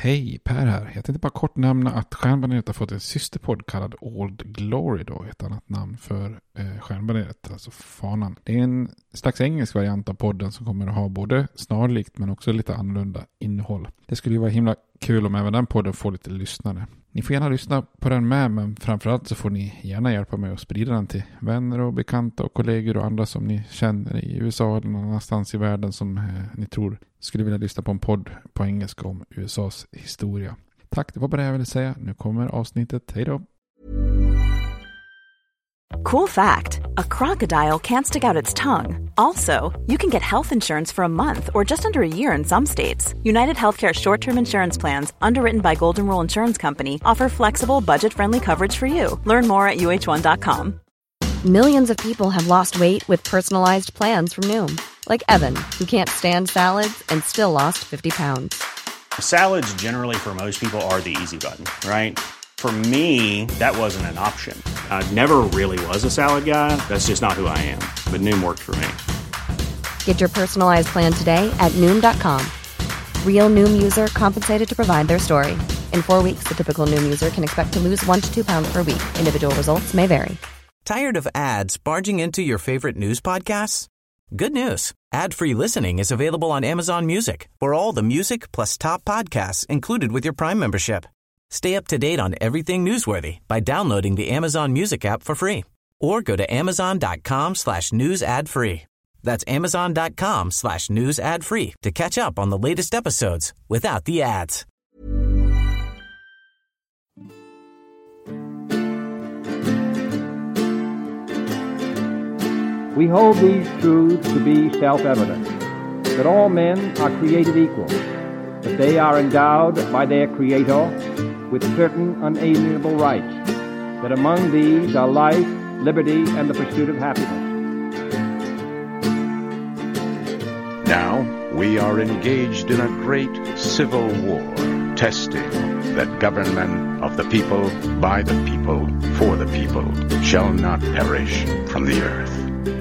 Hej, Per här. Jag tänkte bara kort nämna att Stjärnbaneret har fått en systerpodd kallad Old Glory då, ett annat namn för Stjärnbaneret, alltså fanan. Det är en slags engelsk variant av podden som kommer att ha både snarlikt men också lite annorlunda innehåll. Det skulle ju vara himla kul om även den podden får lite lyssnare. Ni får gärna lyssna på den med, men framförallt så får ni gärna hjälpa mig att sprida den till vänner och bekanta och kollegor och andra som ni känner i USA eller någon annanstans i världen som ni tror skulle vilja lyssna på en podd på engelska om USAs historia. Tack, det var bara det jag ville säga. Nu kommer avsnittet. Hej då! Cool fact, a crocodile can't stick out its tongue. Also, you can get health insurance for a month or just under a year in some states. United Healthcare short-term insurance plans, underwritten by Golden Rule Insurance Company, offer flexible, budget-friendly coverage for you. Learn more at uh1.com. Millions of people have lost weight with personalized plans from Noom. Like Evan, who can't stand salads and still lost 50 pounds. Salads generally for most people are the easy button, right? For me, that wasn't an option. I never really was a salad guy. That's just not who I am. But Noom worked for me. Get your personalized plan today at Noom.com. Real Noom user compensated to provide their story. In 4 weeks, the typical Noom user can expect to lose 1 to 2 pounds per week. Individual results may vary. Tired of ads barging into your favorite news podcasts? Good news. Ad-free listening is available on Amazon Music for all the music plus top podcasts included with your Prime membership. Stay up to date on everything newsworthy by downloading the Amazon Music app for free or go to amazon.com/news ad free. That's amazon.com/news ad free to catch up on the latest episodes without the ads. We hold these truths to be self-evident, that all men are created equal, that they are endowed by their Creator with certain unalienable rights, that among these are life, liberty, and the pursuit of happiness. Now we are engaged in a great civil war, testing that government of the people, by the people, for the people, shall not perish from the earth.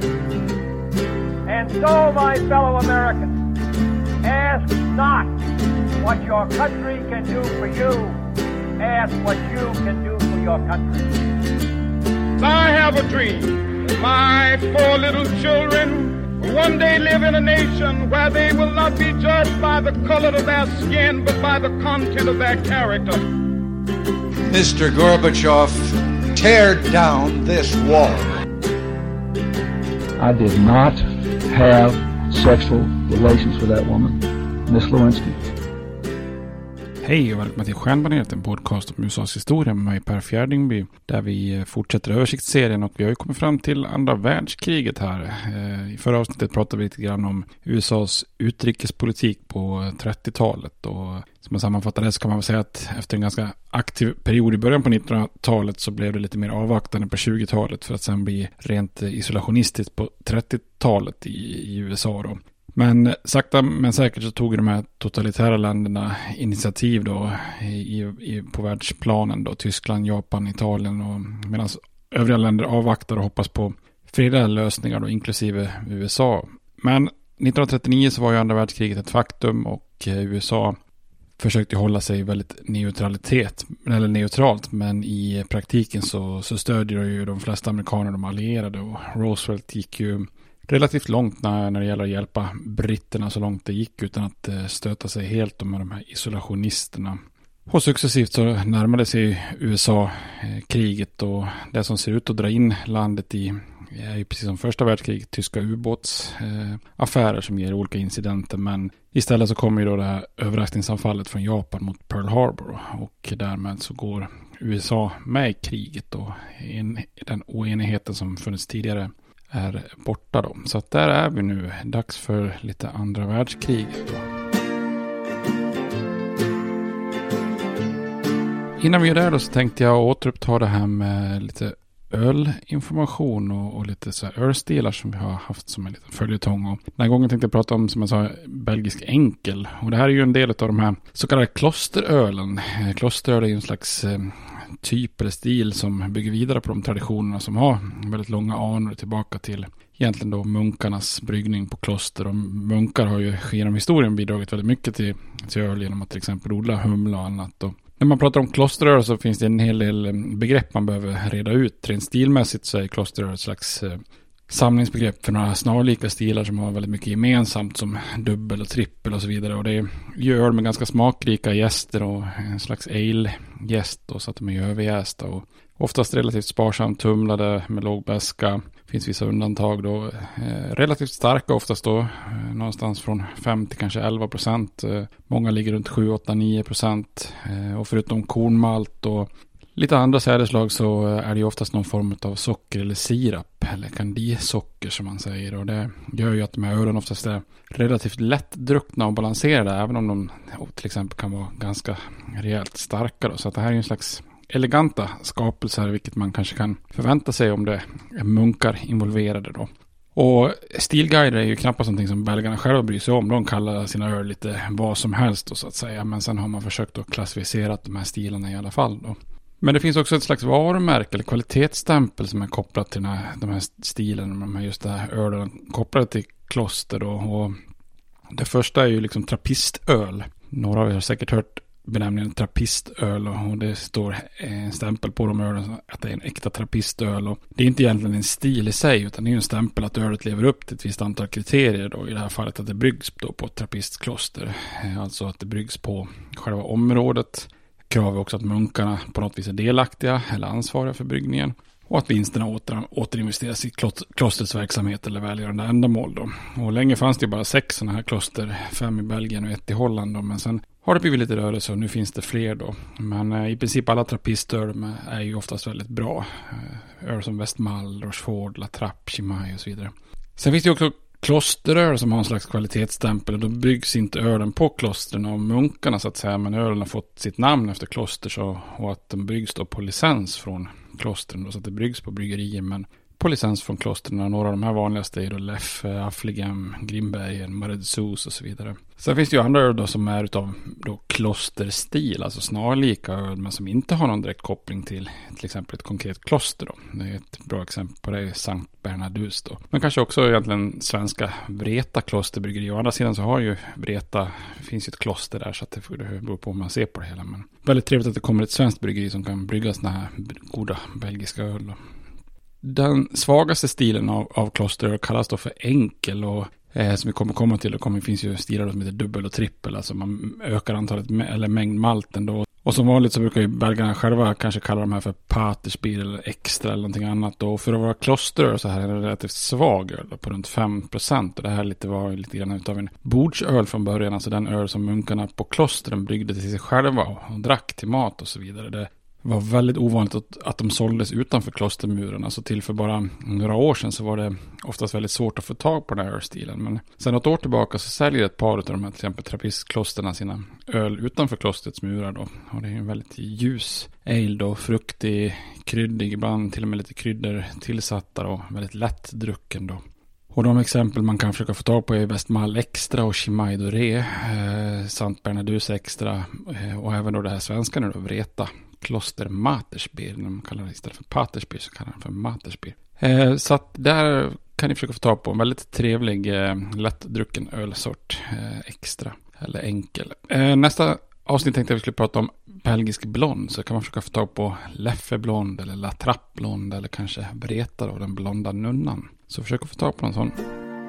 And so, my fellow Americans, ask not what your country can do for you. Ask what you can do for your country. I have a dream. My 4 little children will one day live in a nation where they will not be judged by the color of their skin, but by the content of their character. Mr. Gorbachev, tear down this wall. I did not have sexual relations with that woman, Miss Lewinsky. Hej och välkomna till Stjärnbaneret, en podcast om USAs historia med mig Per Fjärdingby, där vi fortsätter översiktsserien och vi har ju kommit fram till andra världskriget här. I förra avsnittet pratade vi lite grann om USAs utrikespolitik på 30-talet och som jag sammanfattar det så kan man väl säga att efter en ganska aktiv period i början på 1900-talet så blev det lite mer avvaktande på 20-talet för att sen bli rent isolationistiskt på 30-talet i USA då. Men sakta men säkert så tog de här totalitära länderna initiativ då på världsplanen då, Tyskland, Japan, Italien och medan övriga länder avvaktar och hoppas på fredliga lösningar då, inklusive USA. Men 1939 så var ju andra världskriget ett faktum och USA försökte hålla sig väldigt neutralt, men i praktiken så stödjer ju de flesta amerikaner de allierade och Roosevelt gick ju relativt långt när det gäller att hjälpa britterna så långt det gick utan att stöta sig helt med de här isolationisterna. Och successivt så närmade sig USA kriget och det som ser ut att dra in landet i är ju precis som första världskriget tyska ubåtsaffärer som ger olika incidenter, men istället så kommer ju då det här överraskningsanfallet från Japan mot Pearl Harbor och därmed så går USA med i kriget och den oenigheten som funnits tidigare är borta då. Så att där är vi nu. Dags för lite andra världskriget då. Innan vi gör det då så tänkte jag återuppta det här med lite ölinformation och lite så här ölstilar som vi har haft som en liten följetong. Och den här gången tänkte jag prata om, som jag sa, belgisk enkel. Och det här är ju en del av de här så kallade klosterölen. Klosteröl är ju en slags typ eller stil som bygger vidare på de traditionerna som har väldigt långa anor tillbaka till egentligen då munkarnas bryggning på kloster. Och munkar har ju genom historien bidragit väldigt mycket till öl genom att till exempel odla humla och annat. Och när man pratar om klosteröl så finns det en hel del begrepp man behöver reda ut. Rent stilmässigt så är klosteröl ett slags samlingsbegrepp för några snarlika stilar som har väldigt mycket gemensamt som dubbel och trippel och så vidare. Och det gör öl med ganska smakrika jäster och en slags ale-jäst så att de är överjästa och oftast relativt sparsamt tumlade med låg beska. Finns vissa undantag då. Relativt starka oftast då. Någonstans från 5 till kanske 11%. Många ligger runt 7, 8, 9%. Och förutom kornmalt och lite andra sädeslag så är det oftast någon form av socker eller sirap. Eller kandisocker som man säger. Och det gör ju att de här ölen oftast är relativt lättdruckna och balanserade. Även om de till exempel kan vara ganska rejält starka då. Så att det här är en slags eleganta skapelser, vilket man kanske kan förvänta sig om det är munkar involverade då. Och stilguider är ju knappast någonting som belgarna själva bryr sig om. De kallar sina öl lite vad som helst då, så att säga. Men sen har man försökt att klassificera de här stilarna i alla fall då. Men det finns också ett slags varumärke eller kvalitetsstämpel som är kopplat till de här stilen. Just det här ölen kopplade till kloster då. Och det första är ju liksom trappistöl. Några av er har säkert hört benämningen trappistöl och det står en stämpel på de ölen att det är en äkta trappistöl. Och det är inte egentligen en stil i sig utan det är en stämpel att ölet lever upp till ett visst antal kriterier då. I det här fallet att det bryggs då på ett trappistskloster. Alltså att det bryggs på själva området. Krav är också att munkarna på något vis är delaktiga eller ansvariga för bryggningen. Och att vinsterna återinvesteras i klostrets verksamhet eller välgörande ändamål då. Och länge fanns det ju bara 6 sådana här kloster, 5 i Belgien och 1 i Holland då. Men sen har det blivit lite rörelse och nu finns det fler då. Men i princip alla trappistöl är ju oftast väldigt bra. Öl som Westmalle, Rochefort, La Trappe, Chimay och så vidare. Sen finns det ju också klosteröl som har en slags kvalitetsstämpel. Och då bryggs inte ölen på klostren av munkarna så att säga. Men ölen har fått sitt namn efter kloster och att de bryggs då på licens från klostren. Då, så att det bryggs på bryggerier men på licens från klostren. Och några av de här vanligaste är då Leffe, Affligem, Grimbergen, Maredsus och så vidare. Sen finns det ju andra öl då som är utav då klosterstil, alltså snarlika öl men som inte har någon direkt koppling till exempel ett konkret kloster då. Det är ett bra exempel på det är Sankt Bernardus då. Men kanske också egentligen svenska Vreta klosterbryggeri. Å andra sidan så har ju Vreta, det finns ju ett kloster där så att det beror på hur man ser på det hela. Men väldigt trevligt att det kommer ett svenskt bryggeri som kan brygga såna här goda belgiska öl då. Den svagaste stilen av klosteröl kallas då för enkel och som vi kommer komma till, det finns ju stilar som heter dubbel och trippel, alltså man ökar antalet eller mängd malten då. Och som vanligt så brukar ju belgarna själva kanske kalla de här för patersbier eller extra eller någonting annat då. Och för att vara klosteröl så här är det relativt svag öl då, på runt 5%. Och det här var lite grann utav en bordsöl från början, alltså den öl som munkarna på klostren bryggde till sig själva och drack till mat och så vidare. Det var väldigt ovanligt att de såldes utanför klostermurarna. Så till för bara några år sedan så var det oftast väldigt svårt att få tag på den här ölstilen. Men sen något år tillbaka så säljer ett par av de här till exempel trappistklostern sina öl utanför klostrets murar då. Och det är en väldigt ljus ale då, fruktig, kryddig, ibland till och med lite kryddor tillsatta och väldigt lätt drucken då. Och de exempel man kan försöka få tag på är Westmalle Extra och Chimay Doré, Sankt Bernardus Extra och även då det här svenska nu då, Vreta. Kloster Matersbier, de kallar det istället för Patersbier så kallar de för Matersbier. Så att där kan ni försöka få tag på en väldigt trevlig lättdrucken ölsort, extra eller enkel. Nästa avsnitt tänkte jag vi skulle prata om belgisk blond, så kan man försöka få tag på Leffe blond eller La Trappe blond eller kanske Vreta då, den blonda nunnan. Så försök att få tag på någon sån.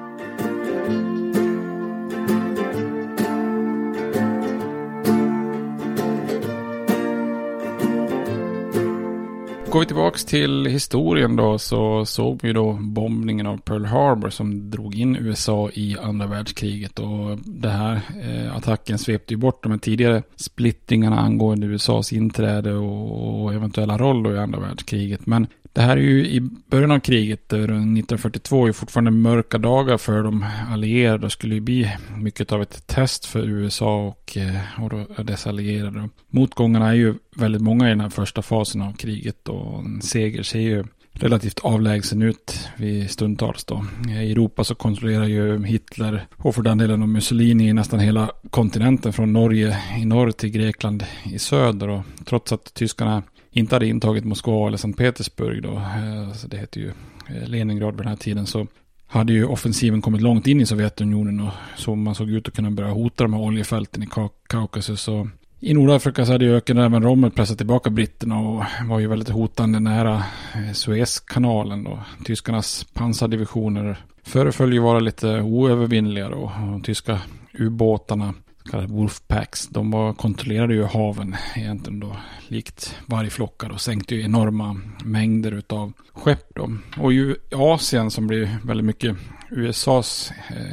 Går vi tillbaks till historien då så såg vi då bombningen av Pearl Harbor som drog in USA i andra världskriget och det här attacken svepte ju bort de här tidigare splittringarna angående USAs inträde och eventuella roll då i andra världskriget. Men det här är ju i början av kriget runt 1942 är fortfarande mörka dagar för de allierade och skulle ju bli mycket av ett test för USA och dess allierade. Motgångarna är ju väldigt många i den här första fasen av kriget och en seger ser ju relativt avlägsen ut vid stundtals då. I Europa så kontrollerar ju Hitler och för den delen och Mussolini nästan hela kontinenten från Norge i norr till Grekland i söder och trots att tyskarna inte hade intagit Moskva eller Sankt Petersburg då, så det heter ju Leningrad vid den här tiden, så hade ju offensiven kommit långt in i Sovjetunionen och så man såg ut att kunna börja hota de här oljefälten i Kaukasus. Och i Nordafrika så hade ju ökenräven Rommel pressat tillbaka britterna och var ju väldigt hotande nära Suezkanalen. Och tyskarnas pansardivisioner föreföll ju vara lite oövervinnligare och de tyska ubåtarna, kallade Wolfpacks, de kontrollerade ju haven egentligen då, likt vargflockar och sänkte ju enorma mängder utav skepp då. Och i Asien som blir väldigt mycket USAs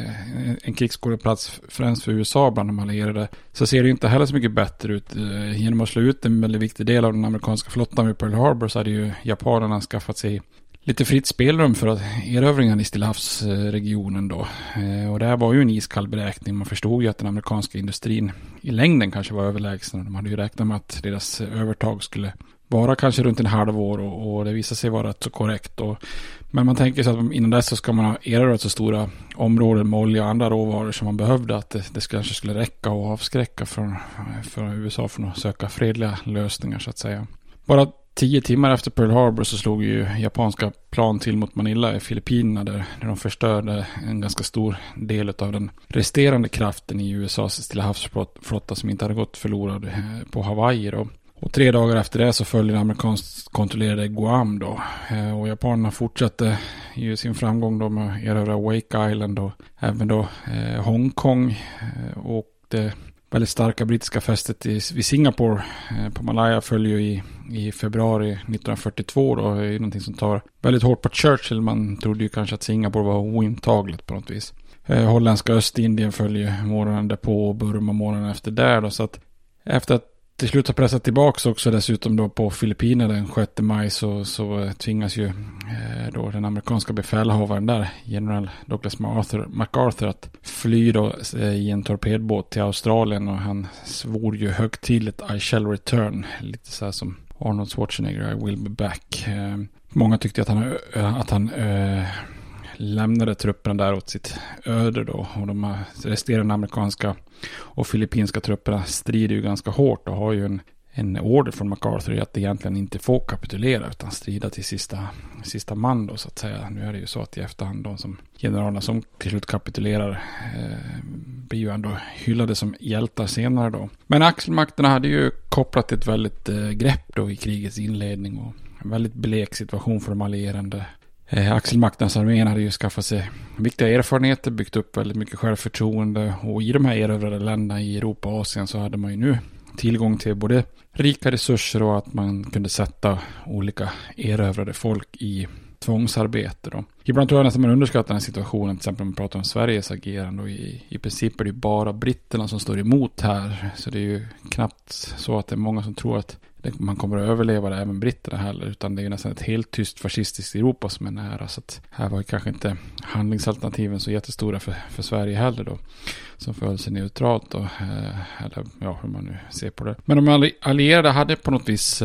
en krigsskådeplats främst för USA bland de allierade, så ser det inte heller så mycket bättre ut. Genom att slå ut en väldigt viktig del av den amerikanska flottan vid Pearl Harbor så hade ju japanerna skaffat sig lite fritt spelrum för att erövringen i Stillahavsregionen då. Och det här var ju en iskall beräkning. Man förstod ju att den amerikanska industrin i längden kanske var överlägsen. De hade ju räknat med att deras övertag skulle vara kanske runt en halvår och det visade sig vara rätt så korrekt. Men man tänker sig att innan dess så ska man ha erövrat så stora områden med olja och andra råvaror som man behövde att det kanske skulle räcka och avskräcka för USA från att söka fredliga lösningar så att säga. Bara 10 timmar efter Pearl Harbor så slog ju japanska plan till mot Manila i Filippinerna där de förstörde en ganska stor del av den resterande kraften i USAs Stillahavsflotta som inte hade gått förlorad på Hawaii då. Och 3 dagar efter det så följde den amerikanskt kontrollerade Guam då. Och japanerna fortsatte ju sin framgång då med att erövra Wake Island och även då Hongkong och det väldigt starka brittiska fästet vid Singapore på Malaya följer ju i februari 1942 då. Det är ju någonting som tar väldigt hårt på Churchill. Man trodde ju kanske att Singapore var ointagligt på något vis. Holländska Östindien följer morgonen därpå och Burma morgonen efter där då. Så att efter att till slut har pressat tillbaka också dessutom då på Filippinerna den 6 maj så tvingas ju då den amerikanska befälhavaren där, general Douglas MacArthur att fly då i en torpedbåt till Australien och han svor ju högtidligt I shall return, lite så här som Arnold Schwarzenegger, I will be back. Många tyckte att han lämnade trupperna där åt sitt öde då och de resterande amerikanska och filippinska trupperna strider ju ganska hårt och har ju en order från MacArthur att egentligen inte får kapitulera utan strida till sista man då så att säga. Nu är det ju så att i efterhand de som generalerna som till slut kapitulerar blir ju ändå hyllade som hjältar senare då. Men axelmakterna hade ju kopplat ett väldigt grepp då i krigets inledning och en väldigt blek situation för de allierande. Axelmakternas armén hade ju skaffat sig viktiga erfarenheter, byggt upp väldigt mycket självförtroende och i de här erövrade länderna i Europa och Asien så hade man ju nu tillgång till både rika resurser och att man kunde sätta olika erövrade folk i tvångsarbete då. Ibland tror jag nästan man underskattar den här situationen, till exempel om man pratar om Sveriges agerande och i princip är det bara britterna som står emot här så det är ju knappt så att det är många som tror att man kommer att överleva det, även britterna heller, utan det är nästan ett helt tyst fascistiskt Europa som är nära, så att här var ju kanske inte handlingsalternativen så jättestora för Sverige heller då, som förhöll sig neutralt då, eller ja, hur man nu ser på det. Men de allierade hade på något vis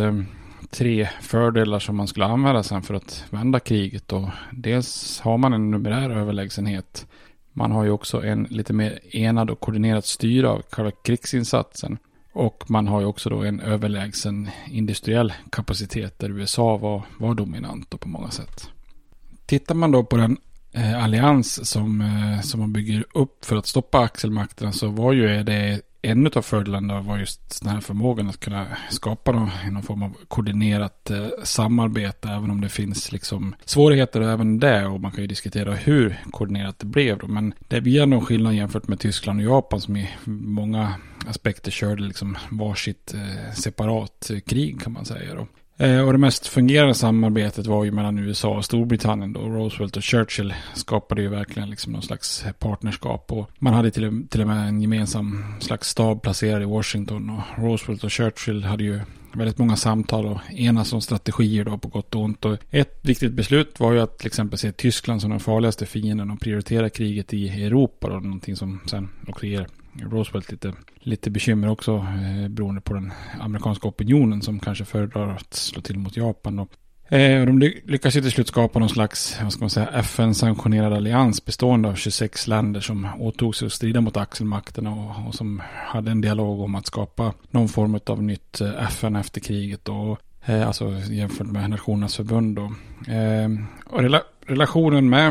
3 fördelar som man skulle använda sen för att vända kriget och dels har man en numerär överlägsenhet. Man har ju också en lite mer enad och koordinerat styre av själva krigsinsatsen. Och man har ju också då en överlägsen industriell kapacitet där USA var dominant på många sätt. Tittar man då på den allians som man bygger upp för att stoppa axelmakterna så var ju det en av fördelarna var just den här förmågan att kunna skapa någon form av koordinerat samarbete även om det finns liksom svårigheter även där och man kan ju diskutera hur koordinerat det blev då. Men det blir nog skillnad jämfört med Tyskland och Japan som i många aspekter körde liksom varsitt separat krig kan man säga då. Och det mest fungerande samarbetet var ju mellan USA och Storbritannien då. Roosevelt och Churchill skapade ju verkligen liksom någon slags partnerskap och man hade till och med en gemensam slags stab placerad i Washington och Roosevelt och Churchill hade ju väldigt många samtal och enas om strategier då på gott och ont. Och ett viktigt beslut var ju att till exempel se Tyskland som den farligaste fienden och prioritera kriget i Europa då, någonting som sen också ger Roosevelt lite bekymmer också beroende på den amerikanska opinionen som kanske föredrar att slå till mot Japan. Och de lyckas ju till slut skapa någon slags, vad ska man säga, FN-sanktionerad allians bestående av 26 länder som åtog sig att strida mot axelmakterna och som hade en dialog om att skapa någon form av nytt FN efter kriget och alltså jämfört med Nationernas förbund då. Och relationen med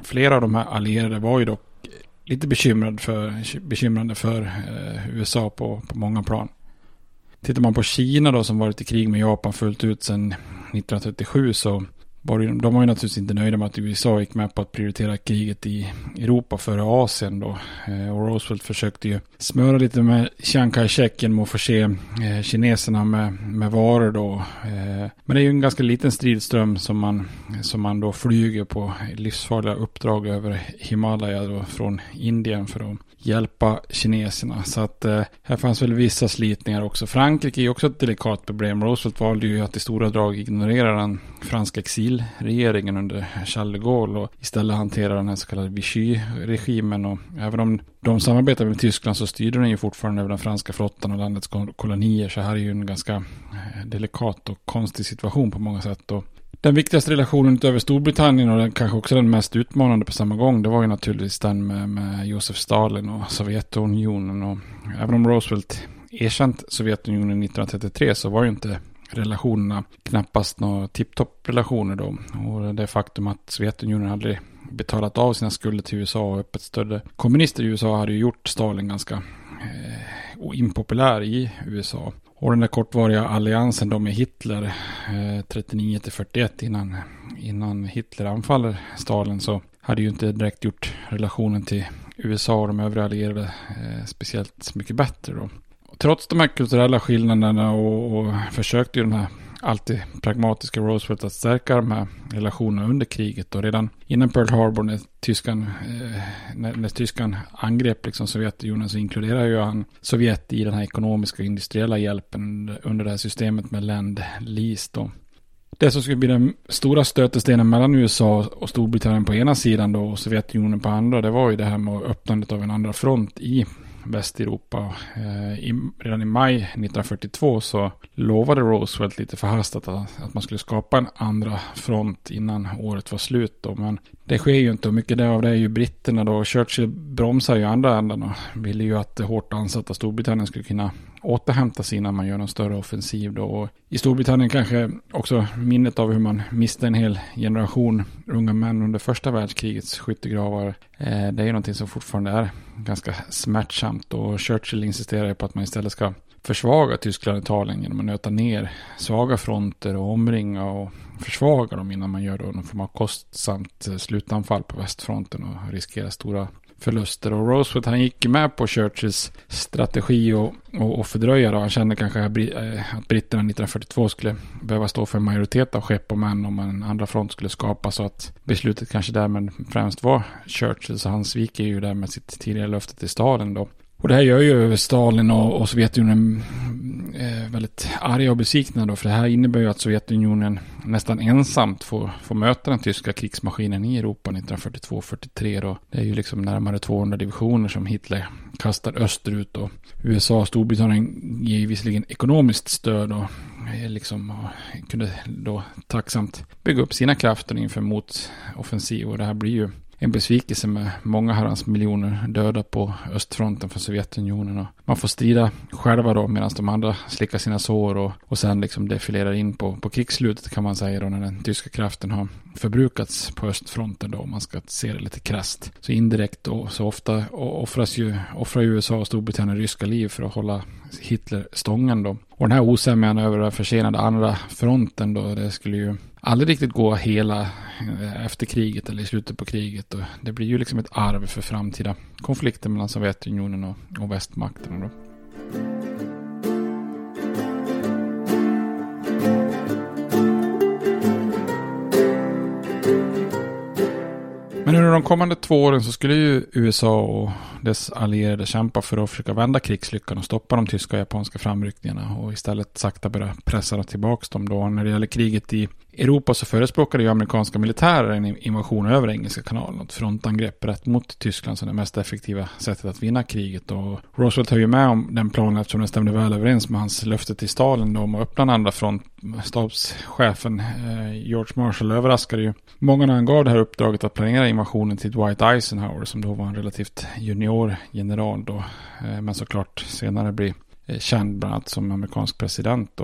flera av de här allierade var ju dock lite bekymrande för USA på många plan. Tittar man på Kina då, som varit i krig med Japan fullt ut sedan 1937, så var de var ju naturligtvis inte nöjda med att USA gick med på att prioritera kriget i Europa före Asien då. Och Roosevelt försökte ju smöra lite med Chiang Kai-shek genom att förse kineserna med varor då. Men det är ju en ganska liten stridström som man då flyger på livsfarliga uppdrag över Himalaya då, från Indien för att hjälpa kineserna. Så att här fanns väl vissa slitningar också. Frankrike är också ett delikat problem. Roosevelt valde ju att i stora drag ignorera den franska exilregeringen under Charles de Gaulle och istället hantera den här så kallade Vichy-regimen. Och även om de samarbetade med Tyskland så styrde den ju fortfarande över den franska flottan och landets kolonier. Så här är ju en ganska delikat och konstig situation på många sätt. Och den viktigaste relationen utöver Storbritannien och den kanske också den mest utmanande på samma gång, det var ju naturligtvis den med Josef Stalin och Sovjetunionen. Och även om Roosevelt erkänt Sovjetunionen 1933 så var ju inte relationerna knappast några tipptopp-relationer då. Och det faktum att Sovjetunionen hade betalat av sina skulder till USA och öppet stödde kommunister i USA hade ju gjort Stalin ganska impopulär i USA. Och den där kortvariga alliansen då med Hitler 39-41 innan Hitler anfaller Stalin, så hade ju inte direkt gjort relationen till USA och de övriga allierade speciellt mycket bättre då. Och trots de här kulturella skillnaderna och försökte ju den här alltid pragmatiska Roosevelt att stärka de här relationerna under kriget. Och redan innan Pearl Harbor när Tyskan angrep liksom Sovjetunionen, så inkluderar ju han Sovjet i den här ekonomiska och industriella hjälpen under det här systemet med Lend-Lease då. Det som skulle bli den stora stötestenen mellan USA och Storbritannien på ena sidan då och Sovjetunionen på andra, det var ju det här med öppnandet av en andra front i Västeuropa. Redan i maj 1942 så lovade Roosevelt lite förhastat att man skulle skapa en andra front innan året var slut då. Men det sker ju inte, och mycket av det är ju britterna då. Churchill bromsar ju andra änden och ville ju att det hårt ansatta Storbritannien skulle kunna återhämta sig innan man gör en större offensiv då. Och i Storbritannien kanske också minnet av hur man miste en hel generation unga män under första världskrigets skyttegravar. Det är ju någonting som fortfarande är ganska smärtsamt, och Churchill insisterar på att man istället ska försvaga Tyskland och Italien genom att nöta ner svaga fronter och omringa och försvaga dem innan man gör då någon form av kostsamt slutanfall på västfronten och riskerar stora förluster. Och Roosevelt, han gick med på Churchills strategi och fördröja då. Han kände kanske att britterna 1942 skulle behöva stå för en majoritet av skepp och män om en andra front skulle skapas, så att beslutet kanske därmed främst var Churchill, så han sviker ju där med sitt tidigare löfte till Stalin då. Och det här gör ju Stalin och Sovjetunionen väldigt arga och besvikna då, för det här innebär ju att Sovjetunionen nästan ensamt får möta den tyska krigsmaskinen i Europa 1942-43 då. Det är ju liksom närmare 200 divisioner som Hitler kastar österut, och USA och Storbritannien ger visserligen ekonomiskt stöd och kunde då tacksamt bygga upp sina krafter inför motoffensiv, och det här blir ju en besvikelse med många herrans miljoner döda på östfronten för Sovjetunionen. Och man får strida själva då medan de andra slickar sina sår och sen liksom defilerar in på krigsslutet, kan man säga då, när den tyska kraften har förbrukats på östfronten då, om man ska se det lite krasst. Så indirekt då, så ofta offrar USA och Storbritannien ryska liv för att hålla Hitler stången då. Och den här osämjan över den försenade andra fronten då, det skulle ju aldrig riktigt gå hela efter kriget eller i slutet på kriget. Och det blir ju liksom ett arv för framtida konflikter mellan Sovjetunionen och västmakterna då. Men under de kommande 2 åren så skulle ju USA och dess allierade kämpa för att försöka vända krigslyckan och stoppa de tyska och japanska framryckningarna och istället sakta börja pressa tillbaka dem då. När det gäller kriget i Europa så förespråkade ju amerikanska militärer en invasion över Engelska kanalen, ett frontangrepp rätt mot Tyskland som det mest effektiva sättet att vinna kriget. Och Roosevelt höll ju med om den planen eftersom den stämde väl överens med hans löfte till Stalin då om att öppna en andra front. Stabschefen George Marshall överraskade ju många när han gav det här uppdraget att planera invasionen till Dwight Eisenhower, som då var en relativt junior general då, men såklart senare blir känd bland annat som amerikansk president. Och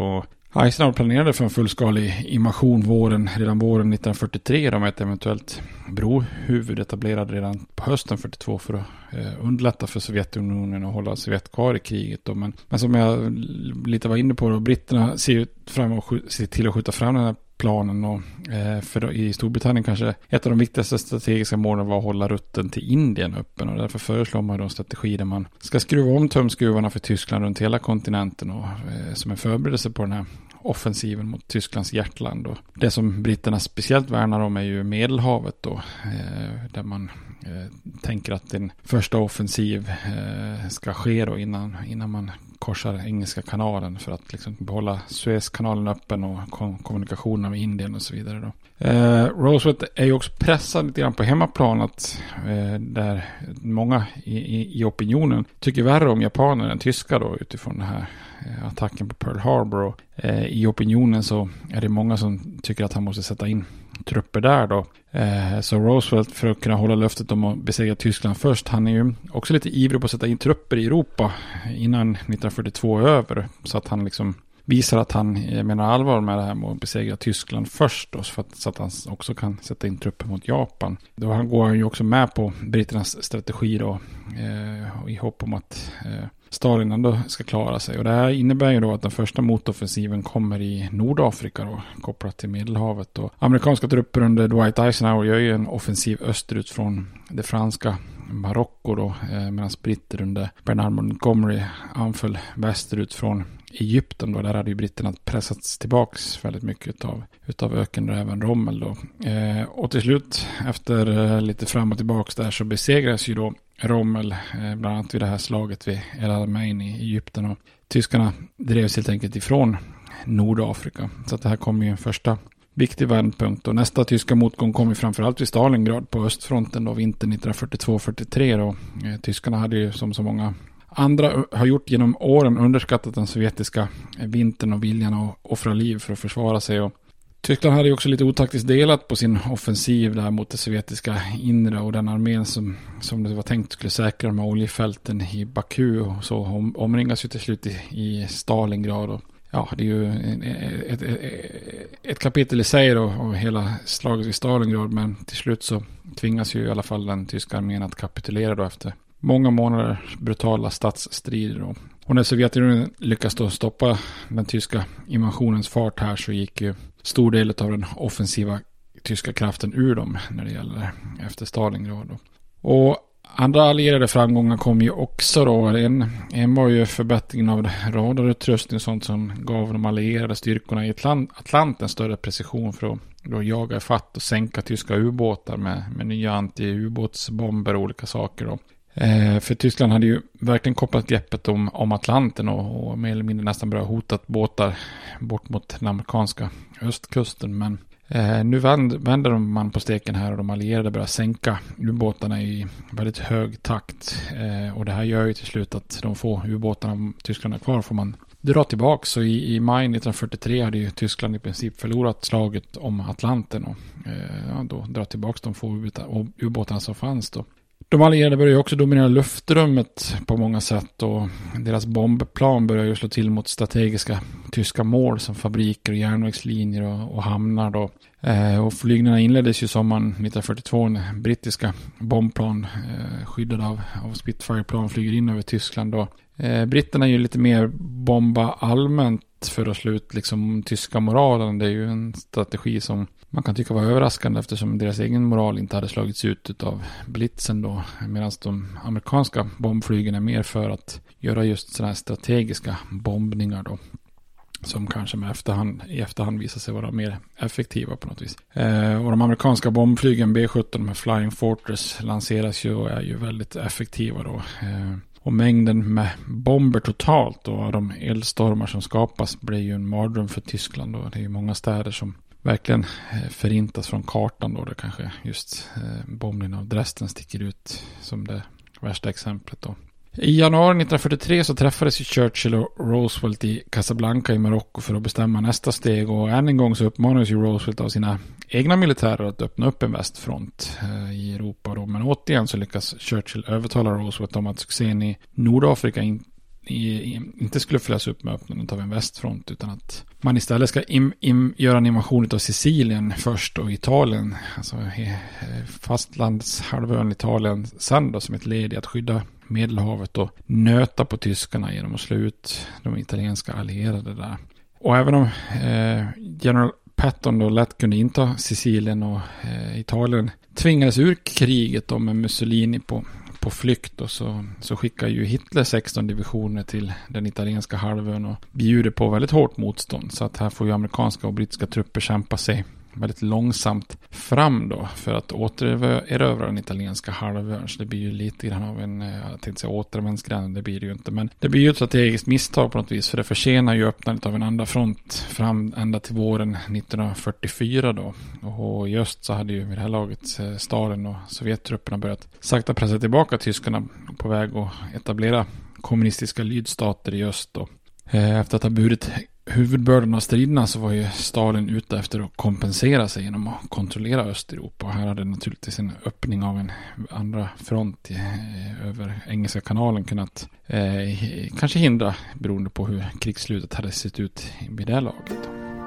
Eisenhower planerade för en fullskalig invasion redan våren 1943 då med ett eventuellt brohuvud etablerad redan på hösten 42 för att underlätta för Sovjetunionen att hålla Sovjet kvar i kriget då. Men som jag lite var inne på då, britterna ser till att skjuta fram den här planen och för i Storbritannien kanske ett av de viktigaste strategiska målen var att hålla rutten till Indien öppen, och därför föreslår man då en strategi där man ska skruva om tumskruvarna för Tyskland runt hela kontinenten och som en förberedelse på den här offensiven mot Tysklands hjärtland. Och det som britterna speciellt värnar om är ju Medelhavet då, där man tänker att en första offensiv ska ske då innan man korsar Engelska kanalen för att liksom behålla Suezkanalen öppen och kommunikationerna med Indien och så vidare då. Roosevelt är ju också pressad lite grann på hemmaplan att där många i opinionen tycker värre om japaner än tyskar då utifrån den här attacken på Pearl Harbor, och i opinionen så är det många som tycker att han måste sätta in trupper där då. Så Roosevelt, för att kunna hålla löftet om att besegra Tyskland först, han är ju också lite ivrig på att sätta in trupper i Europa innan 1942 är över, så att han liksom visar att han menar allvar med det här med att besegra Tyskland först då, så att han också kan sätta in trupper mot Japan. Då går han ju också med på britternas strategi då, i hopp om att Stalin ändå ska klara sig. Och det här innebär ju då att den första motoffensiven kommer i Nordafrika då, kopplat till Medelhavet. Och amerikanska trupper under Dwight Eisenhower gör ju en offensiv österut från det franska Marocko då, medan britter under Bernard Montgomery anföll västerut från Egypten då. Där hade ju britterna pressats tillbaks väldigt mycket utav ökenräven Rommel då. Och till slut, efter lite fram och tillbaks där, så besegras ju då Rommel, bland annat vid det här slaget vid El Alamein i Egypten, och tyskarna drevs helt enkelt ifrån Nordafrika. Så att det här kommer ju en första viktig vändpunkt, och nästa tyska motgång kom ju framförallt vid Stalingrad på östfronten då vintern 1942-43 då. Tyskarna hade ju som så många andra har gjort genom åren underskattat den sovjetiska vintern och viljan att offra liv för att försvara sig, och Tyskland hade ju också lite otaktiskt delat på sin offensiv där mot det sovjetiska inre, och den armén som det var tänkt skulle säkra de här oljefälten i Baku och så omringas ju till slut i Stalingrad. Och ja, det är ju ett kapitel i sig då av hela slaget i Stalingrad, men till slut så tvingas ju i alla fall den tyska armén att kapitulera då efter många månader brutala stadsstrider då. Och när Sovjetunionen lyckas då stoppa den tyska invasionens fart här, så gick ju stor del av den offensiva tyska kraften ur dem när det gäller efter Stalingrad då. Och andra allierade framgångar kom ju också då. En var ju förbättringen av radarutrustning och sånt som gav de allierade styrkorna i Atlanten större precision för att då jaga ifatt och sänka tyska ubåtar med nya anti-ubåtsbomber och olika saker då. För Tyskland hade ju verkligen kopplat greppet om Atlanten och mer eller mindre nästan börjat hotat båtar bort mot den amerikanska östkusten. Men nu vänder man på steken här, och de allierade börjar sänka ubåtarna i väldigt hög takt. Och det här gör ju till slut att de få ubåtarna Tyskland är kvar får man dra tillbaka. Så i maj 1943 hade ju Tyskland i princip förlorat slaget om Atlanten, och då dra tillbaka de få ubåtarna som fanns då. De allierade börjar ju också dominera luftrummet på många sätt, och deras bombplan börjar ju slå till mot strategiska tyska mål som fabriker och järnvägslinjer och hamnar då. Och flygningarna inleddes ju sommaren 1942 när brittiska bombplan skyddade av Spitfire-plan flyger in över Tyskland då. Britterna är ju lite mer bomba allmänt för att slå ut liksom tyska moralen. Det är ju en strategi som man kan tycka var överraskande eftersom deras egen moral inte hade slagits ut av blitzen då. Medan de amerikanska bombflygen är mer för att göra just sådana här strategiska bombningar då. Som kanske i efterhand visar sig vara mer effektiva på något vis. Och de amerikanska bombflygen B-17 med Flying Fortress lanseras ju och är ju väldigt effektiva då. Och mängden med bomber totalt och de eldstormar som skapas blir ju en mardröm för Tyskland då. Det är ju många städer som verkligen förintas från kartan då. Det kanske just bombningen av Dresden sticker ut som det värsta exemplet då. I januari 1943 så träffades ju Churchill och Roosevelt i Casablanca i Marocko för att bestämma nästa steg, och än en gång så uppmanades ju Roosevelt av sina egna militärer att öppna upp en västfront i Europa då. Men återigen så lyckas Churchill övertala Roosevelt om att succén i Nordafrika inte skulle följas upp med öppnandet av en västfront, utan att man istället ska göra en invasion av Sicilien först och Italien, alltså fastlandshalvön Italien sen då, som ett led i att skydda Medelhavet och nöta på tyskarna genom att slå ut de italienska allierade där. Och även om general Patton då lätt kunde inta Sicilien och Italien tvingades ur kriget då med Mussolini på flykt, och så skickar ju Hitler 16 divisioner till den italienska halvön och bjuder på väldigt hårt motstånd, så att här får ju amerikanska och brittiska trupper kämpa sig väldigt långsamt fram då för att återerövra den italienska halvön. Så det blir ju lite grann av en, jag tänkte säga återvändsgränd, det blir det ju inte, men det blir ju ett strategiskt misstag på något vis, för det försenar ju öppnandet av en andra front fram ända till våren 1944 då. Och i öst så hade ju vid det här laget Stalin och Sovjettrupperna börjat sakta pressa tillbaka tyskarna på väg att etablera kommunistiska lydstater i öst då. Efter att ha burit huvudbördan av striderna så var ju Stalin ute efter att kompensera sig genom att kontrollera Östeuropa. Och här hade naturligtvis en öppning av en andra front över Engelska kanalen kunnat kanske hindra, beroende på hur krigsslutet hade sett ut vid det laget.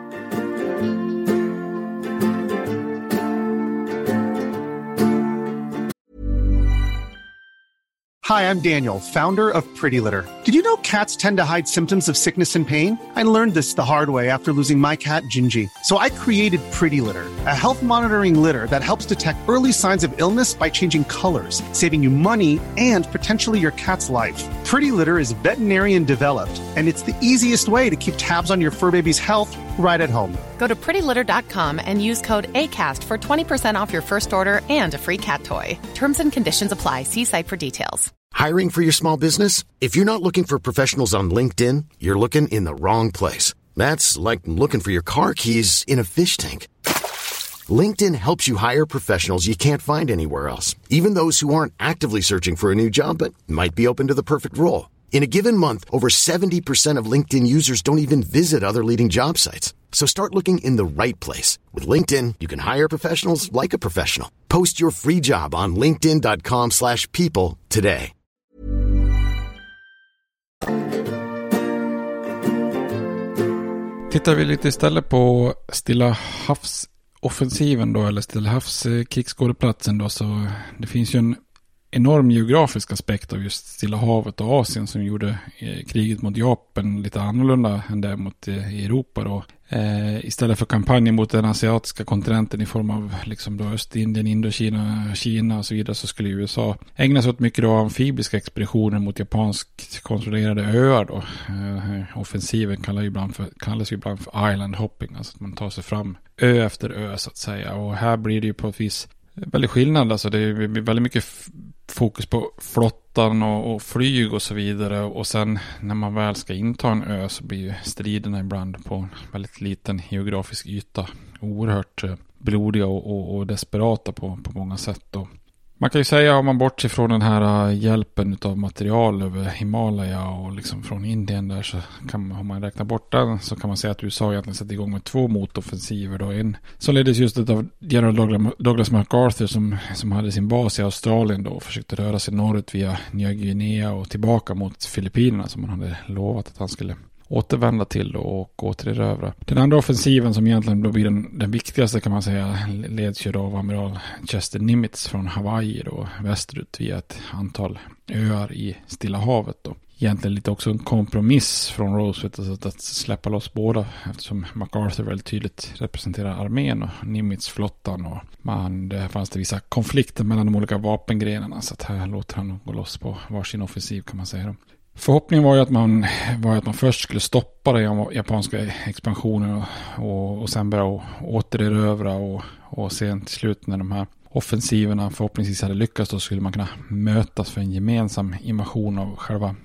Hi, I'm Daniel, founder of Pretty Litter. Did you know cats tend to hide symptoms of sickness and pain? I learned this the hard way after losing my cat, Gingy. So I created Pretty Litter, a health monitoring litter that helps detect early signs of illness by changing colors, saving you money and potentially your cat's life. Pretty Litter is veterinarian developed, and it's the easiest way to keep tabs on your fur baby's health right at home. Go to prettylitter.com and use code ACAST for 20% off your first order and a free cat toy. Terms and conditions apply. See site for details. Hiring for your small business? If you're not looking for professionals on LinkedIn, you're looking in the wrong place. That's like looking for your car keys in a fish tank. LinkedIn helps you hire professionals you can't find anywhere else, even those who aren't actively searching for a new job but might be open to the perfect role. In a given month, over 70% of LinkedIn users don't even visit other leading job sites. So start looking in the right place. With LinkedIn, you can hire professionals like a professional. Post your free job on linkedin.com/people today. Tittar vi lite istället på Stilla havsoffensiven då, eller Stilla havskrigsskådeplatsen då, så det finns ju en enorm geografisk aspekt av just Stilla havet och Asien som gjorde kriget mot Japan lite annorlunda än det mot Europa då. Istället för kampanjen mot den asiatiska kontinenten i form av liksom då Östindien, Indokina, Kina och så vidare, så skulle USA ägna sig åt mycket då amfibiska expeditioner mot japanskt kontrollerade öar då. Offensiven kallas ju ibland för island hopping, alltså att man tar sig fram ö efter ö så att säga. Och här blir det ju på ett vis väldigt skillnad, alltså det är väldigt mycket fokus på flottan och flyg och så vidare, och sen när man väl ska inta en ö så blir ju striderna ibland på en väldigt liten geografisk yta oerhört blodiga och desperata på många sätt då. Man kan ju säga, om man bortser från den här hjälpen av material över Himalaya och liksom från Indien där, så om man räknar bort den, så kan man säga att USA egentligen sätter igång med 2 motoffensiver då. En som leddes just av general Douglas MacArthur som hade sin bas i Australien då och försökte röra sig norrut via Nya Guinea och tillbaka mot Filippinerna som man hade lovat att han skulle återvända till och återerövra. Den andra offensiven, som egentligen då blir den viktigaste kan man säga, leds ju då av amiral Chester Nimitz från Hawaii då västerut via ett antal öar i Stilla havet då. Egentligen lite också en kompromiss från Roosevelt att släppa loss båda, eftersom MacArthur väldigt tydligt representerar armén och Nimitz flottan, och det fanns det vissa konflikter mellan de olika vapengrenarna, så att här låter han gå loss på varsin offensiv kan man säga då. Förhoppningen var ju att man först skulle stoppa den japanska expansionen och sen börja återerövra och sen till slut när de här offensiverna förhoppningsvis hade lyckats, då skulle man kunna mötas för en gemensam invasion av själva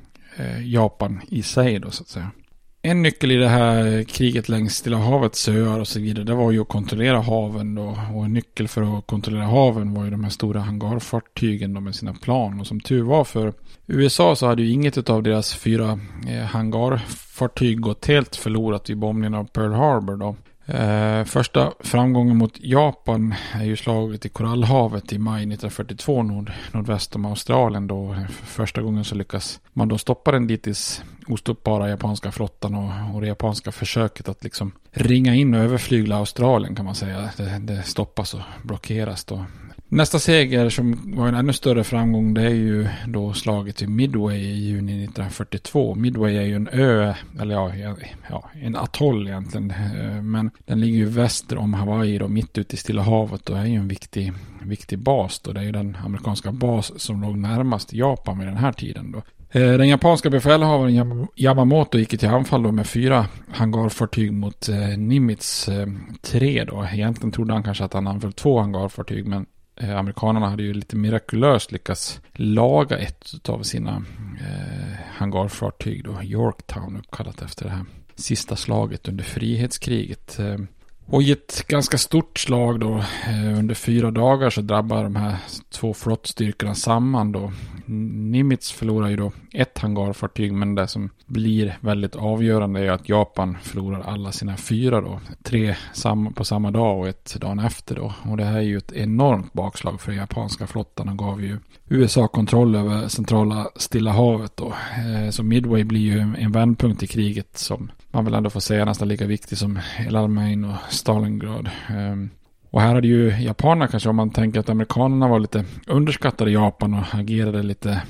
Japan i sig då så att säga. En nyckel i det här kriget längs Stilla havets öar och så vidare, det var ju att kontrollera haven då, och en nyckel för att kontrollera haven var ju de här stora hangarfartygen då med sina plan, och som tur var för USA så hade ju inget av deras 4 hangarfartyg gått helt förlorat vid bombningen av Pearl Harbor då. Första framgången mot Japan är ju slaget i Korallhavet i maj 1942 nordväst om Australien. Då första gången så lyckas man då stoppa den dittills ostoppbara japanska flottan och det japanska försöket att liksom ringa in och överflygla Australien kan man säga. Det stoppas och blockeras då. Nästa seger som var en ännu större framgång, det är ju då slaget i Midway i juni 1942. Midway är ju en ö, eller en atoll egentligen, men den ligger ju väster om Hawaii då, mitt ute i Stilla havet och är ju en viktig bas då. Det är ju den amerikanska bas som låg närmast Japan med den här tiden då. Den japanska befälhavaren Yamamoto gick till anfall då med 4 hangarfartyg mot Nimitz 3 då. Egentligen trodde han kanske att han anföll 2 hangarfartyg, men amerikanerna hade ju lite mirakulöst lyckats laga ett av sina hangarfartyg då, Yorktown, uppkallat efter det här sista slaget under frihetskriget. Och i ett ganska stort slag då under 4 dagar så drabbar de här 2 flottstyrkorna samman då. Nimitz förlorar ju då 1 hangarfartyg, men det som blir väldigt avgörande är att Japan förlorar alla sina 4 då. 3 på samma dag och 1 dagen efter då. Och det här är ju ett enormt bakslag för den japanska flottan och gav ju USA kontroll över centrala Stilla havet då. Så Midway blir ju en vändpunkt i kriget som man vill ändå få säga nästan lika viktig som El Alamein och Stalingrad. Och här hade ju japanerna kanske, om man tänker att amerikanerna var lite underskattade Japan och agerade lite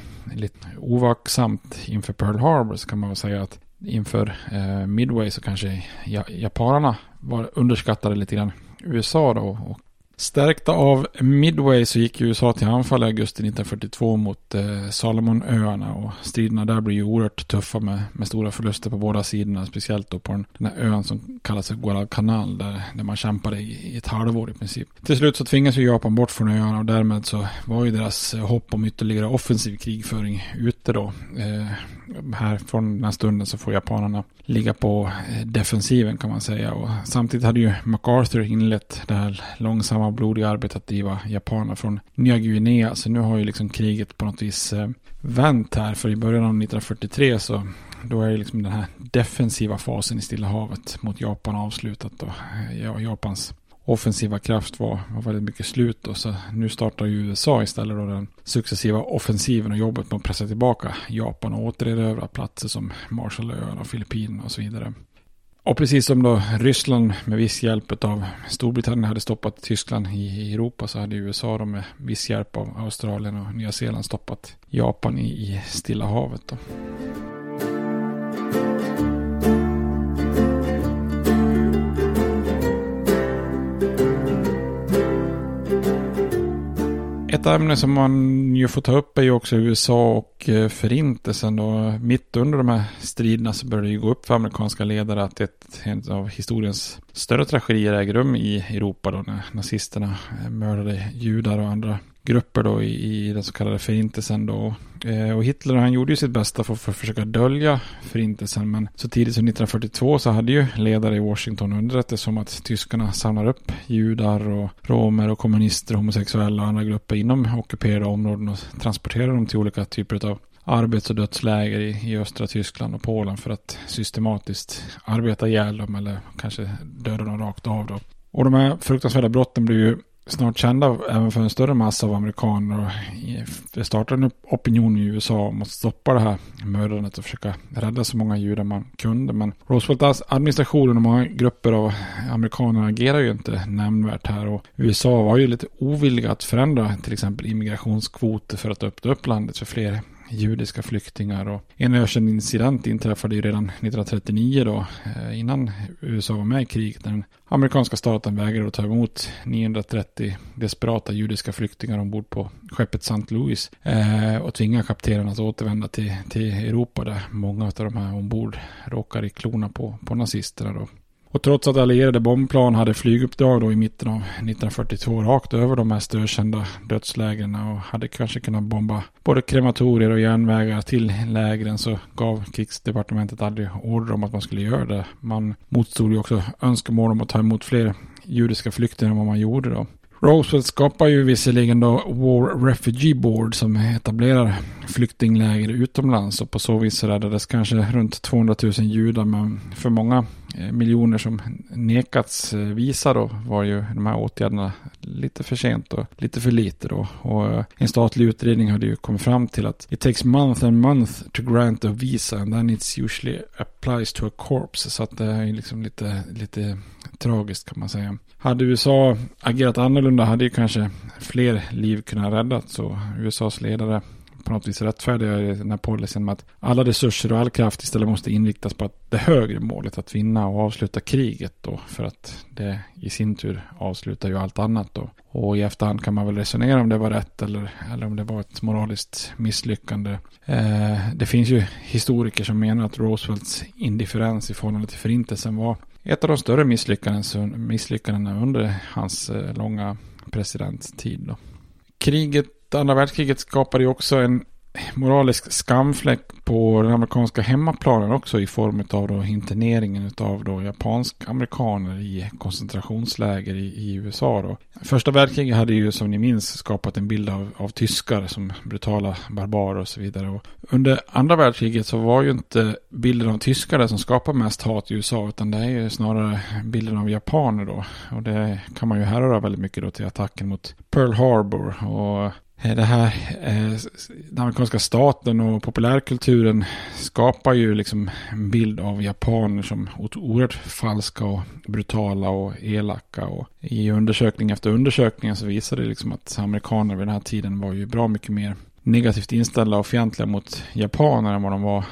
ovaksamt inför Pearl Harbor, så kan man väl säga att inför Midway så kanske japanerna var underskattade lite grann USA då. Och stärkta av Midway så gick USA till anfall i augusti 1942 mot Salomonöarna, och striderna där blir ju oerhört tuffa med stora förluster på båda sidorna, speciellt då på den här ön som kallas för Guadalcanal där man kämpade i ett halvår i princip. Till slut så tvingas ju Japan bort från öarna och därmed så var ju deras hopp om ytterligare offensiv krigföring ute då. Här från den här stunden så får japanerna ligga på defensiven kan man säga, och samtidigt hade ju MacArthur inlett det här långsamma blodiga arbetet att driva japaner från Nya Guinea, så nu har ju liksom kriget på något vis vänt här, för i början av 1943 så då är ju liksom den här defensiva fasen i Stilla havet mot Japan avslutat då. Japans offensiva kraft var väldigt mycket slut då, så nu startar ju USA istället då den successiva offensiven och jobbet med att pressa tillbaka Japan och återerövra platser som Marshallöarna och Filippinerna och så vidare. Och precis som då Ryssland med viss hjälp av Storbritannien hade stoppat Tyskland i Europa, så hade USA då med viss hjälp av Australien och Nya Zeeland stoppat Japan i Stilla havet då. Ett ämne som man ju får ta upp är ju också USA och förintelsen då. Mitt under de här striderna så började det ju gå upp för amerikanska ledare att en av historiens större tragedier äger rum i Europa då, när nazisterna mördade judar och andra grupper då i den så kallade förintelsen då. Och Hitler, han gjorde ju sitt bästa för att försöka dölja förintelsen, men så tidigt som 1942 så hade ju ledare i Washington underrättat om att tyskarna samlar upp judar och romer och kommunister, homosexuella och andra grupper inom ockuperade områden och transporterar dem till olika typer av arbets- och dödsläger i östra Tyskland och Polen för att systematiskt arbeta ihjäl dem eller kanske döda dem rakt av då. Och de här fruktansvärda brotten blir ju snart kända även för en större massa av amerikaner, och det startade en opinion i USA om att stoppa det här mördandet och försöka rädda så många judar man kunde. Men Roosevelts administration och många grupper av amerikaner agerar ju inte nämnvärt här, och USA var ju lite ovilliga att förändra till exempel immigrationskvoter för att öppna upp landet för fler judiska flyktingar. Och en ökänd incident inträffade ju redan 1939 då, innan USA var med i kriget, när den amerikanska staten vägrade att ta emot 930 desperata judiska flyktingar ombord på skeppet St. Louis och tvinga kaptenen att återvända till Europa, där många av de här ombord råkar i klorna på nazisterna då. Och trots att allierade bombplan hade flyguppdrag då i mitten av 1942 rakt över de mest ökända dödslägren och hade kanske kunnat bomba både krematorier och järnvägar till lägren, så gav krigsdepartementet aldrig order om att man skulle göra det. Man motstod ju också önskemål om att ta emot fler judiska flyktingar än vad man gjorde då. Roosevelt skapar ju visserligen då War Refugee Board som etablerar flyktingläger utomlands, och på så vis räddades kanske runt 200 000 judar, men för många miljoner som nekats visa då var ju de här åtgärderna lite för sent och lite för lite då. Och en statlig utredning hade ju kommit fram till att it takes month and month to grant a visa and then it's usually applies to a corpse, så att det är liksom lite tragiskt kan man säga. Hade USA agerat annorlunda hade ju kanske fler liv kunnat räddas, så USAs ledare på något vis rättfärdiga den här policyn med att alla resurser och all kraft istället måste inriktas på att det högre målet att vinna och avsluta kriget då, för att det i sin tur avslutar ju allt annat då. Och i efterhand kan man väl resonera om det var rätt eller om det var ett moraliskt misslyckande. Det finns ju historiker som menar att Roosevelts indifferens i förhållande till förintelsen var ett av de större misslyckandena under hans långa presidenttid då. Andra världskriget skapade ju också en moralisk skamfläck på den amerikanska hemmaplanen också, i form av då interneringen av då japansk-amerikaner i koncentrationsläger i USA då. Första världskriget hade ju, som ni minns, skapat en bild av tyskar som brutala barbarer och så vidare. Och under andra världskriget så var ju inte bilden av tyskar som skapar mest hat i USA, utan det är ju snarare bilden av japaner då. Och det kan man ju härröra väldigt mycket då till attacken mot Pearl Harbor. Och det här, den amerikanska staten och populärkulturen skapar ju liksom en bild av japaner som oerhört falska och brutala och elaka. Och i undersökning efter undersökning så visar det liksom att amerikaner vid den här tiden var ju bra mycket mer negativt inställda och fientliga mot japaner än vad de var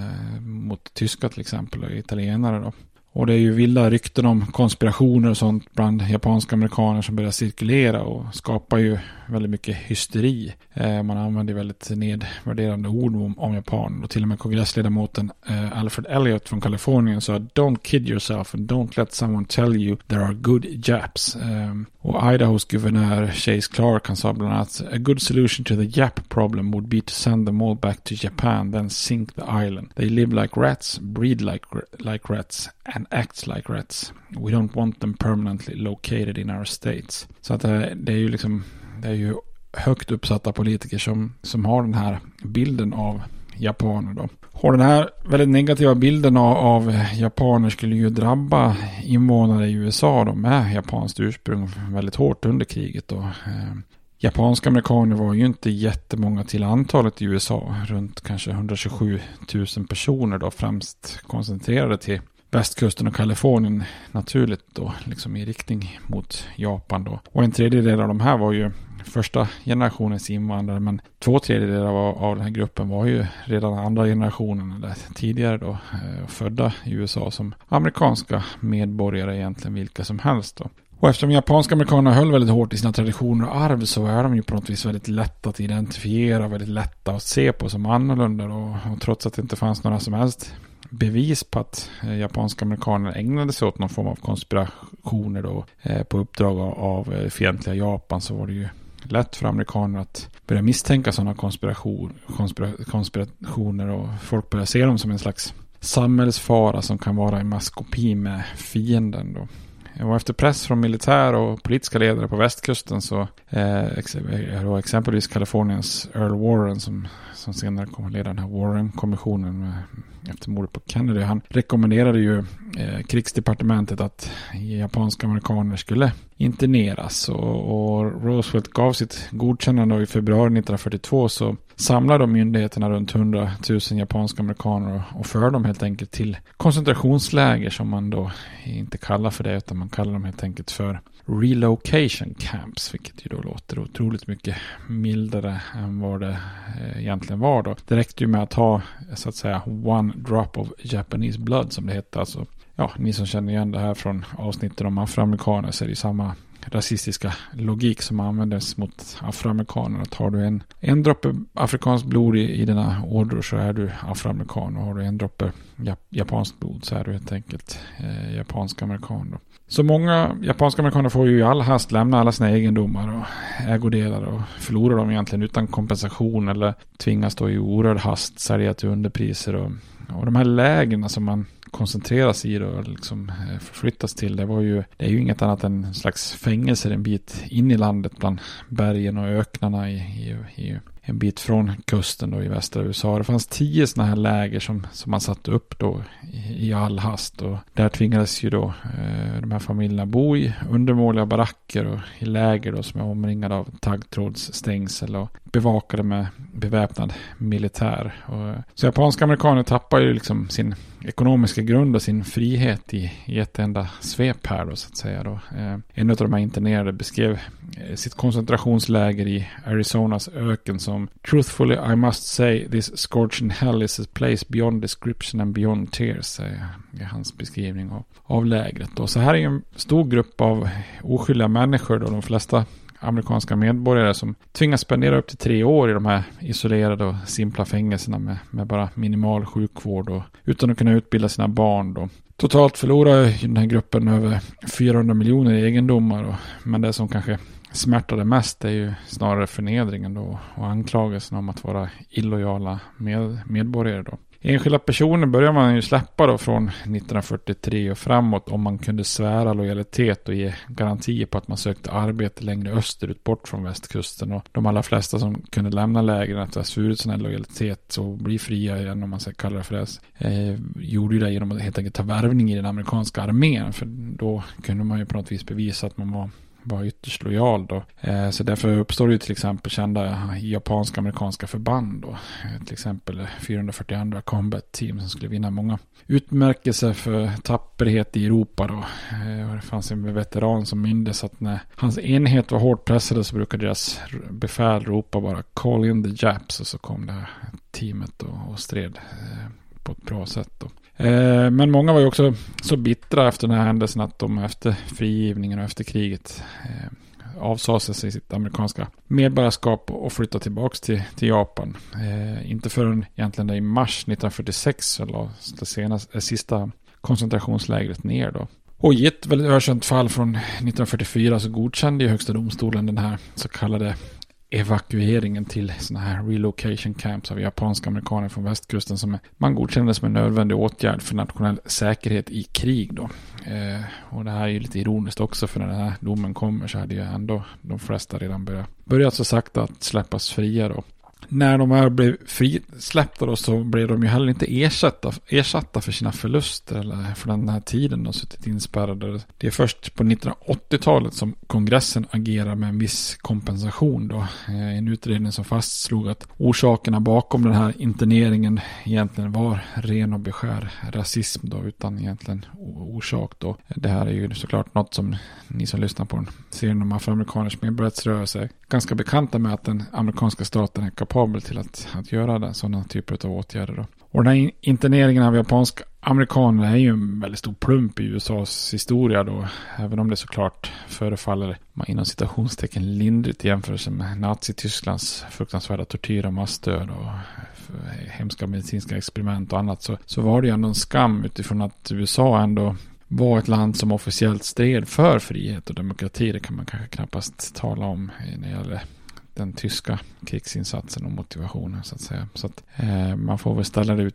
mot tyskar till exempel, och italienare då. Och det är ju vilda rykten om konspirationer och sånt bland japanska amerikaner som börjar cirkulera och skapar ju väldigt mycket hysteri. Man använder väldigt nedvärderande ord om Japan. Och till och med kongressledamoten Alfred Elliott från Kalifornien sa don't kid yourself and don't let someone tell you there are good Japs. Och Idahos guvernör Chase Clark, han sa bland annat a good solution to the Jap problem would be to send them all back to Japan, then sink the island. They live like rats, breed like rats and act like rats. We don't want them permanently located in our states. Så att det är ju liksom, det är ju högt uppsatta politiker som har den här bilden av japaner då. Och den här väldigt negativa bilden av japaner skulle ju drabba invånare i USA då med japanskt ursprung väldigt hårt under kriget då. Japanska amerikaner var ju inte jättemånga till antalet i USA, runt kanske 127 000 personer då, främst koncentrerade till västkusten och Kalifornien naturligt då, liksom i riktning mot Japan då. Och en tredjedel av de här var ju första generationens invandrare, men 2/3 av den här gruppen var ju redan andra generationen eller tidigare då, födda i USA som amerikanska medborgare egentligen vilka som helst då. Och eftersom japanska amerikaner höll väldigt hårt i sina traditioner och arv, så är de ju på något vis väldigt lätta att identifiera, väldigt lätta att se på som annorlunda då. Och trots att det inte fanns några som helst bevis på att japanska amerikaner ägnade sig åt någon form av konspirationer då, på uppdrag av fientliga Japan, så var det ju lätt för amerikaner att börja misstänka sådana konspirationer, och folk börjar se dem som en slags samhällsfara som kan vara i maskopi med fienden då. Och efter press från militär och politiska ledare på västkusten så exempelvis Kaliforniens Earl Warren som senare kommer att leda den här Warren-kommissionen efter mordet på Kennedy. Han rekommenderade ju krigsdepartementet att japanska amerikaner skulle interneras, och Roosevelt gav sitt godkännande i februari 1942, så samlade myndigheterna runt 100 000 japanska amerikaner och för dem helt enkelt till koncentrationsläger, som man då inte kallar för det, utan man kallar dem helt enkelt för relocation camps, vilket ju då låter otroligt mycket mildare än vad det egentligen var då. Det räckte ju med att ha, så att säga, one drop of Japanese blood, som det heter. Alltså, ja, ni som känner igen det här från avsnittet om afroamerikaner, så är det samma rasistiska logik som användes mot afroamerikaner. Tar du en droppe afrikanskt blod i dina ådror, så är du afroamerikan, och har du en droppe japanskt blod, så är du helt enkelt japansk amerikan då. Så många japanska amerikaner får ju i all hast lämna alla sina egendomar och ägodelar och förlorar dem egentligen utan kompensation, eller tvingas då i orörd hast sälja till underpriser. Och de här lägren som man koncentreras i och liksom förflyttas till. Det är ju inget annat än en slags fängelser en bit in i landet bland bergen och öknarna i en bit från kusten då i västra USA. Det fanns 10 sådana här läger som man satte upp då i all hast, och där tvingades ju då de här familjerna bo i undermåliga baracker och i läger då som är omringade av taggtrådsstängsel och bevakade med beväpnad militär. Så japanska amerikaner tappar ju liksom sin ekonomiska grund och sin frihet i ett enda svep här då, så att säga då. En av de här internerade beskrev sitt koncentrationsläger i Arizonas öken som "Truthfully I must say this scorching hell is a place beyond description and beyond tears", är hans beskrivning av lägret då. Så här är ju en stor grupp av oskyldiga människor då, de flesta amerikanska medborgare som tvingas spendera upp till 3 år i de här isolerade och simpla fängelserna med bara minimal sjukvård och utan att kunna utbilda sina barn då. Totalt förlorar den här gruppen över 400 miljoner i egendomar, men det som kanske smärtade mest är ju snarare förnedringen då och anklagelsen om att vara illojala medborgare då. Enskilda personer börjar man ju släppa då från 1943 och framåt om man kunde svära lojalitet och ge garantier på att man sökte arbete längre österut bort från västkusten, och de allra flesta som kunde lämna lägren efter att ha svurit sån här lojalitet och bli fria igen, om man ska kalla det för det, gjorde ju det genom att helt enkelt ta värvning i den amerikanska armén, för då kunde man ju på något vis bevisa att man var ytterst lojal då. Så därför uppstår ju till exempel kända japanska amerikanska förband då. Till exempel 442 Combat Team som skulle vinna många utmärkelser för tapperhet i Europa då. Och det fanns en veteran som mindes att när hans enhet var hårt pressade så brukade deras befäl ropa bara "Call in the Japs", och så kom det här teamet och stred på ett bra sätt då. Men många var ju också så bittra efter den här händelsen att de efter frigivningen och efter kriget avsade sig sitt amerikanska medborgarskap och flyttade tillbaka till Japan. Inte förrän egentligen i mars 1946 så lades det sista koncentrationslägret ner då. Och i ett väldigt ökänt fall från 1944 så godkände ju högsta domstolen den här så kallade evakueringen till såna här relocation camps av japanska amerikaner från västkusten som man godkände som en nödvändig åtgärd för nationell säkerhet i krig då. Och det här är ju lite ironiskt också, för när den här domen kommer så hade ju ändå de flesta redan börjat så sakta att släppas fria då. När de här blev frisläppta då så blev de ju heller inte ersatta för sina förluster eller för den här tiden de suttit inspärrade. Det är först på 1980-talet som kongressen agerar med en viss kompensation då. En utredning som fastslog att orsakerna bakom den här interneringen egentligen var ren och beskär rasism då, utan egentligen orsak då. Det här är ju såklart något som ni som lyssnar på serien om afroamerikaners medborgarrättsrörelse är ganska bekanta med, att den amerikanska staten är kapabel till att göra sådana typer av åtgärder då. Och den här interneringen av japanska amerikaner är ju en väldigt stor plump i USAs historia då, även om det såklart förefaller inom citationstecken lindrigt i jämförelse med Nazi-Tysklands fruktansvärda tortyr och massdöd och hemska medicinska experiment och annat, så var det ju ändå en skam utifrån att USA ändå var ett land som officiellt stred för frihet och demokrati. Det kan man kanske knappast tala om när det gäller den tyska krigsinsatsen och motivationen så att säga. Så att man får väl ställa det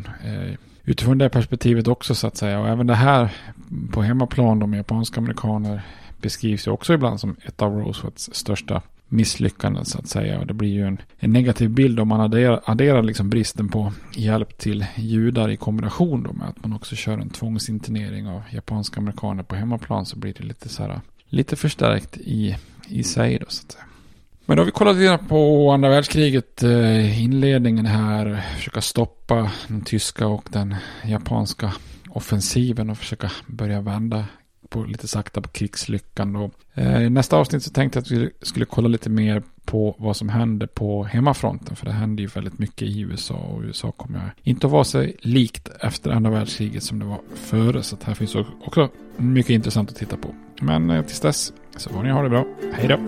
utifrån det perspektivet också så att säga. Och även det här på hemmaplan, de japanska amerikaner beskrivs ju också ibland som ett av Roosevelts största misslyckanden så att säga. Och det blir ju en negativ bild om man adderar liksom bristen på hjälp till judar i kombination då med att man också kör en tvångsinternering av japanska amerikaner på hemmaplan, så blir det lite förstärkt i sig då så att säga. Men då har vi kollat lite på andra världskriget, inledningen här, försöka stoppa den tyska och den japanska offensiven och försöka börja vända på lite sakta på krigslyckan då. I nästa avsnitt så tänkte jag att vi skulle kolla lite mer på vad som hände på hemmafronten, för det hände ju väldigt mycket i USA och USA kommer inte att vara så likt efter andra världskriget som det var före, så att här finns också mycket intressant att titta på. Men tills dess så får ni ha det bra. Hej då!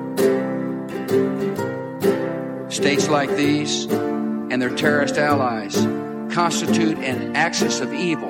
States like these and their terrorist allies constitute an axis of evil.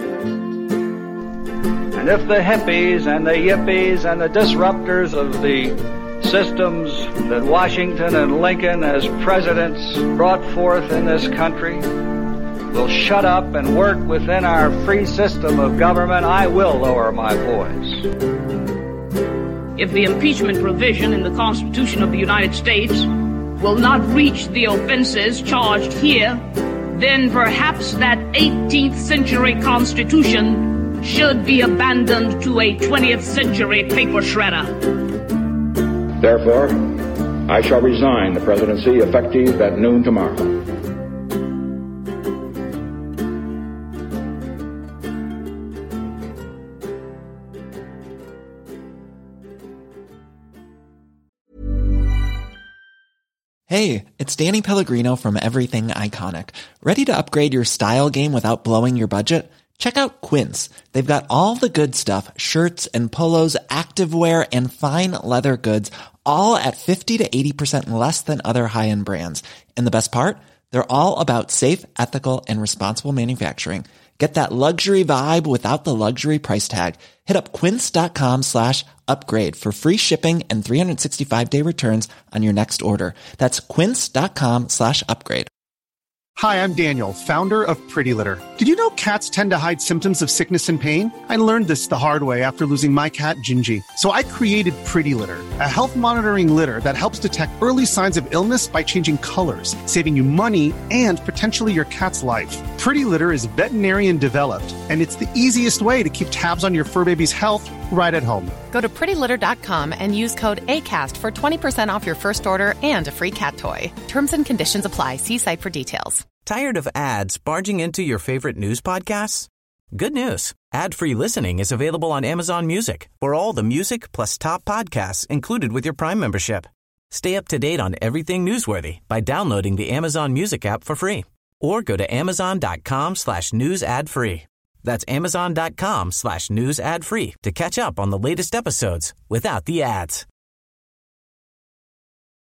And if the hippies and the yippies and the disruptors of the systems that Washington and Lincoln as presidents brought forth in this country will shut up and work within our free system of government, I will lower my voice. If the impeachment provision in the Constitution of the United States will not reach the offenses charged here, then perhaps that 18th century Constitution should be abandoned to a 20th century paper shredder. Therefore, I shall resign the presidency effective at noon tomorrow. Hey, it's Danny Pellegrino from Everything Iconic. Ready to upgrade your style game without blowing your budget? Check out Quince. They've got all the good stuff, shirts and polos, activewear, and fine leather goods, all at 50 to 80% less than other high-end brands. And the best part? They're all about safe, ethical, and responsible manufacturing. Get that luxury vibe without the luxury price tag. Hit up quince.com/upgrade for free shipping and 365-day returns on your next order. That's quince.com/upgrade. Hi, I'm Daniel, founder of Pretty Litter. Did you know cats tend to hide symptoms of sickness and pain? I learned this the hard way after losing my cat, Gingy. So I created Pretty Litter, a health monitoring litter that helps detect early signs of illness by changing colors, saving you money and potentially your cat's life. Pretty Litter is veterinarian developed, and it's the easiest way to keep tabs on your fur baby's health right at home. Go to prettylitter.com and use code ACAST for 20% off your first order and a free cat toy. Terms and conditions apply. See site for details. Tired of ads barging into your favorite news podcasts? Good news. Ad-free listening is available on Amazon Music for all the music plus top podcasts included with your Prime membership. Stay up to date on everything newsworthy by downloading the Amazon Music app for free or go to amazon.com/news ad free. That's amazon.com/news ad free to catch up on the latest episodes without the ads.